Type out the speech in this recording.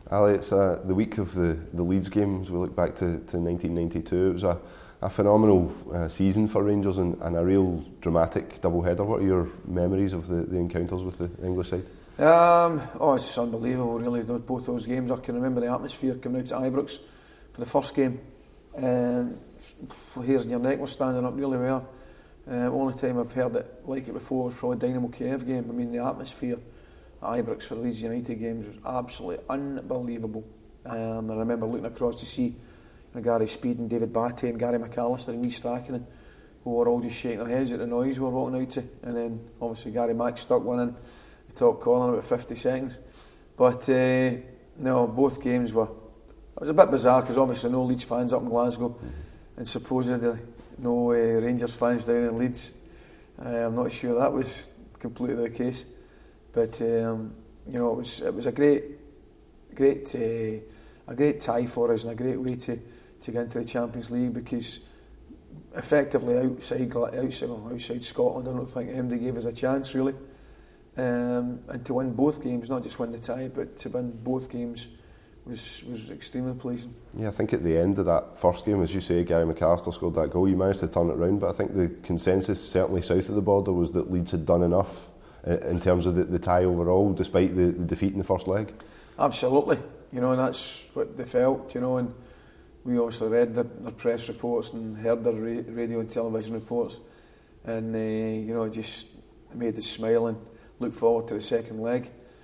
Ali, it's the week of the Leeds games. We look back to 1992. It was a phenomenal season for Rangers and a real dramatic double-header. What are your memories of the encounters with the English side? It's unbelievable, really, both those games. I can remember the atmosphere coming out to Ibrox for the first game. Hairs in your neck was standing up, really well. Only time I've heard it like it before was probably Dynamo Kiev game. I mean, the atmosphere at Ibrox for the Leeds United games was absolutely unbelievable. I remember looking across to see Gary Speed and David Batty and Gary McAllister and Lee Strachan, who were all just shaking their heads at the noise we were walking out to. And then obviously Gary Mack stuck one in the top corner in about 50 seconds. But no, both games it was a bit bizarre because obviously no Leeds fans up in Glasgow and supposedly no Rangers fans down in Leeds. I'm not sure that was completely the case, but it was a great tie for us and a great way to get into the Champions League, because effectively outside Scotland, I don't think anybody gave us a chance really, and to win both games, not just win the tie, but to win both games was extremely pleasing. Yeah, I think at the end of that first game, as you say, Gary McAllister scored that goal. You managed to turn it around, but I think the consensus, certainly south of the border, was that Leeds had done enough in terms of the tie overall, despite the defeat in the first leg. Absolutely, and that's what they felt, and we obviously read their press reports and heard their radio and television reports, and it just made us smile and look forward to the second leg.